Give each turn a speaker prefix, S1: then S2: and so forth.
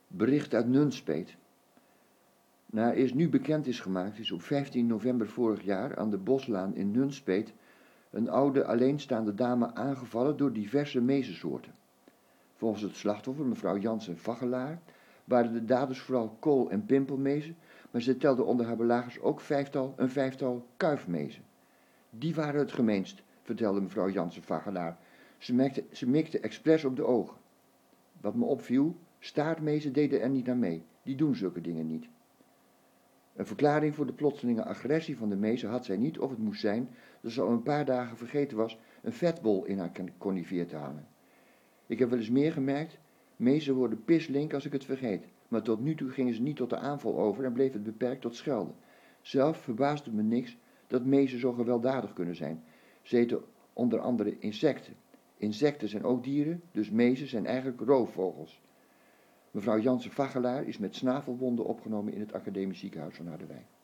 S1: Bericht uit Nunspeet. Naar eerst nu bekend is gemaakt, is op 15 november vorig jaar aan de Boslaan in Nunspeet een oude alleenstaande dame aangevallen door diverse mezensoorten. Volgens het slachtoffer, mevrouw Jansen Vaggelaar, waren de daders vooral kool- en pimpelmezen, maar ze telde onder haar belagers ook een vijftal kuifmezen. Die waren het gemeenst, vertelde mevrouw Jansen Vaggelaar. Ze mikte expres op de ogen. Wat me opviel, staartmezen deden er niet aan mee. Die doen zulke dingen niet. Een verklaring voor de plotselinge agressie van de mezen had zij niet, of het moest zijn dat ze al een paar dagen vergeten was een vetbol in haar conifeer te hangen. Ik heb wel eens meer gemerkt, mezen worden pislink als ik het vergeet, maar tot nu toe gingen ze niet tot de aanval over en bleef het beperkt tot schelden. Zelf verbaasde me niks dat mezen zo gewelddadig kunnen zijn. Ze eten onder andere insecten. Insecten zijn ook dieren, dus mezen zijn eigenlijk roofvogels. Mevrouw Jansen Vaggelaar is met snavelwonden opgenomen in het academisch ziekenhuis van Harderwijk.